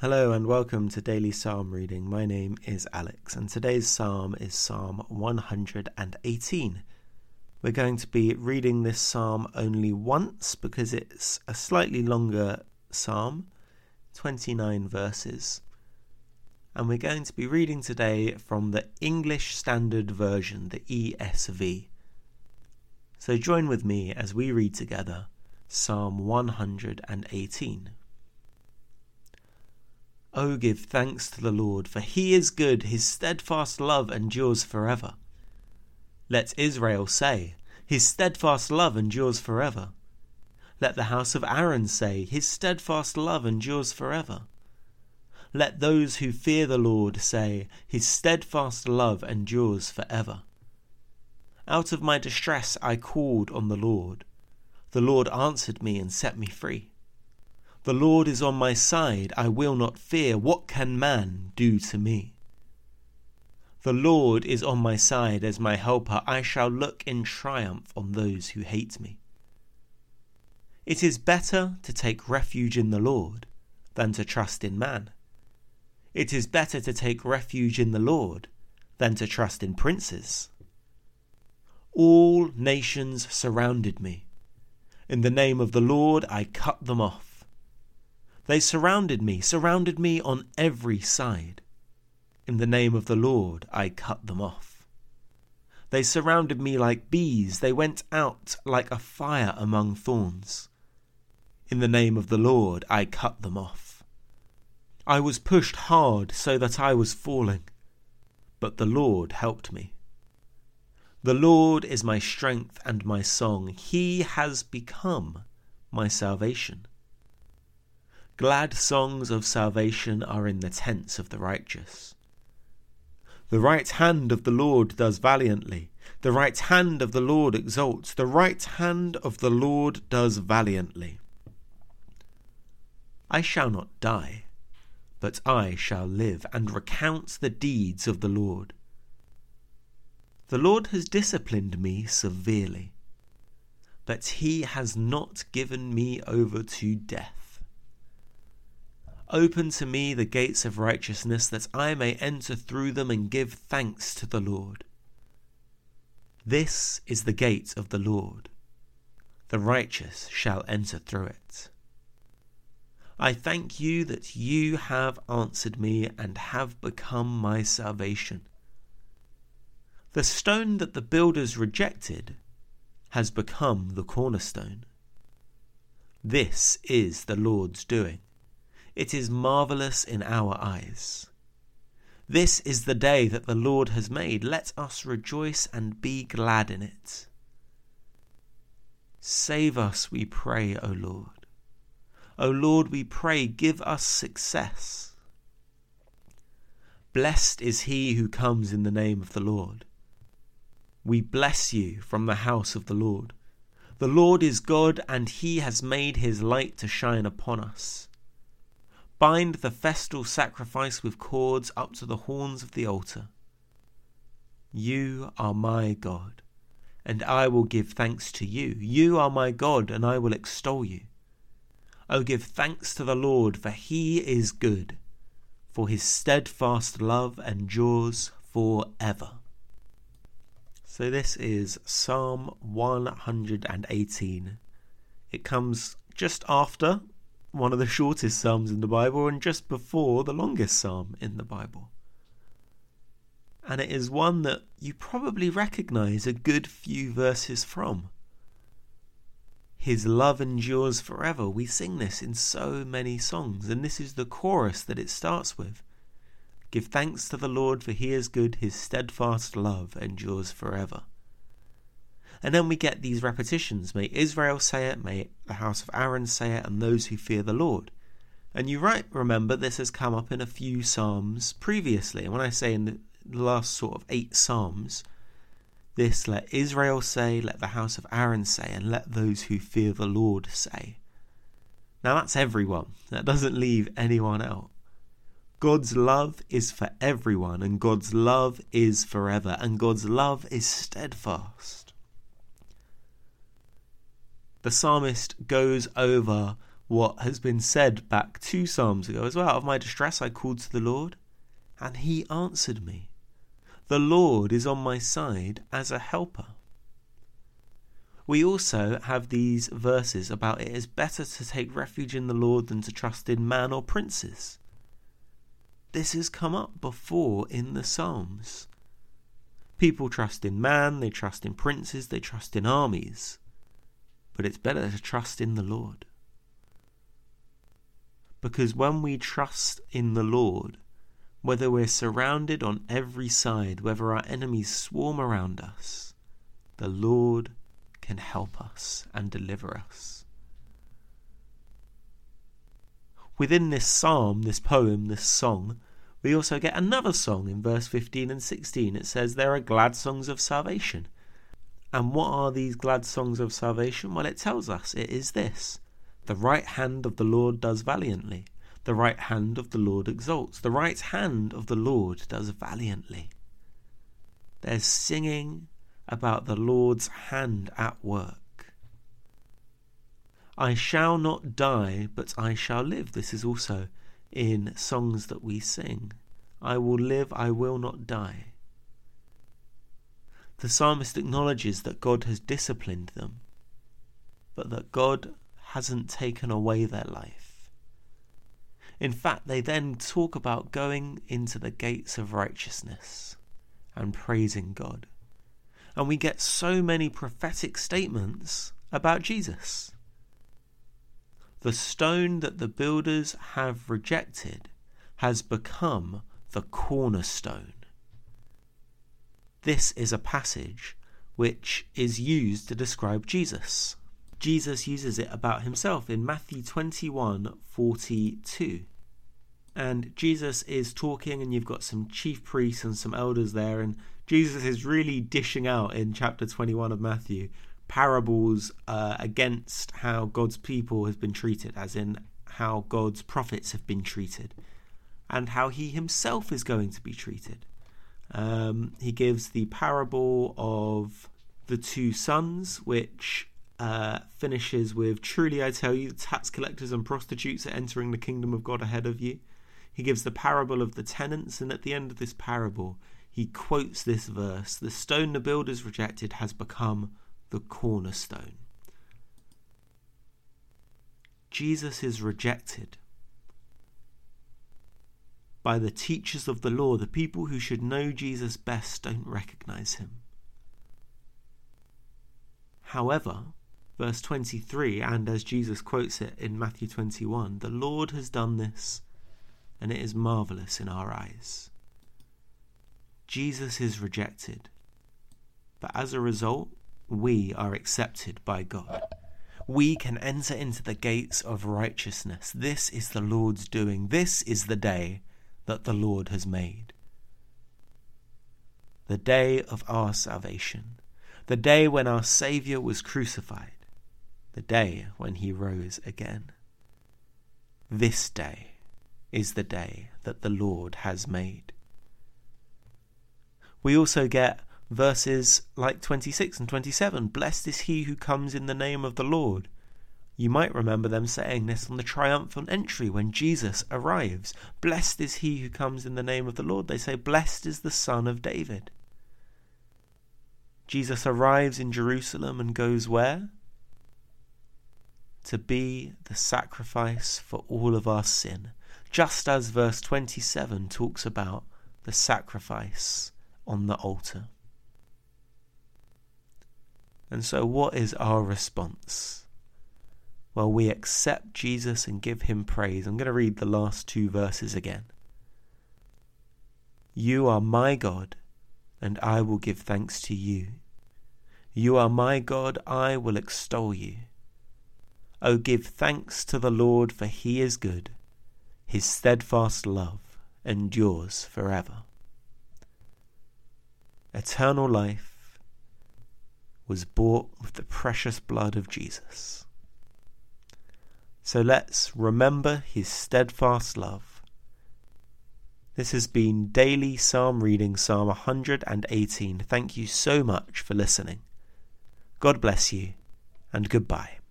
Hello and welcome to Daily Psalm Reading. My name is Alex and today's psalm is Psalm 118. We're going to be reading this psalm only once because it's a slightly longer psalm, 29 verses. And we're going to be reading today from the English Standard Version, the ESV. So join with me as we read together Psalm 118. Oh, give thanks to the Lord, for he is good, his steadfast love endures forever. Let Israel say, his steadfast love endures forever. Let the house of Aaron say, his steadfast love endures forever. Let those who fear the Lord say, his steadfast love endures forever. Out of my distress I called on the Lord. The Lord answered me and set me free. The Lord is on my side, I will not fear. What can man do to me? The Lord is on my side as my helper. I shall look in triumph on those who hate me. It is better to take refuge in the Lord than to trust in man. It is better to take refuge in the Lord than to trust in princes. All nations surrounded me. In the name of the Lord I cut them off. They surrounded me on every side. In the name of the Lord I cut them off. They surrounded me like bees, they went out like a fire among thorns. In the name of the Lord I cut them off. I was pushed hard so that I was falling, but the Lord helped me. The Lord is my strength and my song. He has become my salvation. Glad songs of salvation are in the tents of the righteous. The right hand of the Lord does valiantly. The right hand of the Lord exalts. The right hand of the Lord does valiantly. I shall not die, but I shall live and recount the deeds of the Lord. The Lord has disciplined me severely, but he has not given me over to death. Open to me the gates of righteousness, that I may enter through them and give thanks to the Lord. This is the gate of the Lord. The righteous shall enter through it. I thank you that you have answered me and have become my salvation. The stone that the builders rejected has become the cornerstone. This is the Lord's doing. It is marvellous in our eyes. This is the day that the Lord has made. Let us rejoice and be glad in it. Save us, we pray, O Lord. O Lord, we pray, give us success. Blessed is he who comes in the name of the Lord. We bless you from the house of the Lord. The Lord is God, and he has made his light to shine upon us. Bind the festal sacrifice with cords up to the horns of the altar. You are my God, and I will give thanks to you. You are my God, and I will extol you. O give thanks to the Lord, for he is good, for his steadfast love endures forever. So this is Psalm 118. It comes just after one of the shortest psalms in the Bible and just before the longest psalm in the Bible. And it is one that you probably recognise a good few verses from. His love endures forever. We sing this in so many songs, and this is the chorus that it starts with. Give thanks to the Lord, for he is good, his steadfast love endures forever. And then we get these repetitions. May Israel say it, may the house of Aaron say it, and those who fear the Lord. And you might remember this has come up in a few psalms previously. And when I say in the last sort of 8 psalms, this let Israel say, let the house of Aaron say, and let those who fear the Lord say. Now that's everyone. That doesn't leave anyone out. God's love is for everyone, and God's love is forever, and God's love is steadfast. The psalmist goes over what has been said back 2 Psalms ago as well. Out of my distress I called to the Lord, and he answered me. The Lord is on my side as a helper. We also have these verses about it is better to take refuge in the Lord than to trust in man or princes. This has come up before in the Psalms. People trust in man, they trust in princes, they trust in armies. But it's better to trust in the Lord. Because when we trust in the Lord, whether we're surrounded on every side, whether our enemies swarm around us, the Lord can help us and deliver us. Within this psalm, this poem, this song, we also get another song in verse 15 and 16. It says there are glad songs of salvation. And what are these glad songs of salvation? Well, it tells us it is this. The right hand of the Lord does valiantly. The right hand of the Lord exalts. The right hand of the Lord does valiantly. There's singing about the Lord's hand at work. I shall not die, but I shall live. This is also in songs that we sing. I will live, I will not die. The psalmist acknowledges that God has disciplined them, but that God hasn't taken away their life. In fact, they then talk about going into the gates of righteousness and praising God. And we get so many prophetic statements about Jesus. The stone that the builders have rejected has become the cornerstone. This is a passage which is used to describe Jesus. Jesus uses it about himself in Matthew 21:42. And Jesus is talking, and you've got some chief priests and some elders there, and Jesus is really dishing out in chapter 21 of Matthew parables against how God's people has been treated, as in how God's prophets have been treated, and how he himself is going to be treated. He gives the parable of the 2 sons, which finishes with, truly I tell you, tax collectors and prostitutes are entering the kingdom of God ahead of you. He gives the parable of the tenants, and at the end of this parable, he quotes this verse: the stone the builders rejected has become the cornerstone. Jesus is rejected by the teachers of the law. The people who should know Jesus best don't recognize him. However, verse 23, and as Jesus quotes it in Matthew 21, the Lord has done this, and it is marvelous in our eyes. Jesus is rejected, but as a result, we are accepted by God. We can enter into the gates of righteousness. This is the Lord's doing. This is the day that the Lord has made. The day of our salvation. The day when our Saviour was crucified. The day when he rose again. This day is the day that the Lord has made. We also get verses like 26 and 27. Blessed is he who comes in the name of the Lord. You might remember them saying this on the triumphant entry when Jesus arrives. Blessed is he who comes in the name of the Lord. They say, blessed is the Son of David. Jesus arrives in Jerusalem and goes where? To be the sacrifice for all of our sin. Just as verse 27 talks about the sacrifice on the altar. And so what is our response? Well, we accept Jesus and give him praise. I'm going to read the last 2 verses again. You are my God, and I will give thanks to you. You are my God, I will extol you. O give thanks to the Lord, for he is good. His steadfast love endures forever. Eternal life was bought with the precious blood of Jesus. So let's remember his steadfast love. This has been Daily Psalm Reading, Psalm 118. Thank you so much for listening. God bless you, and goodbye.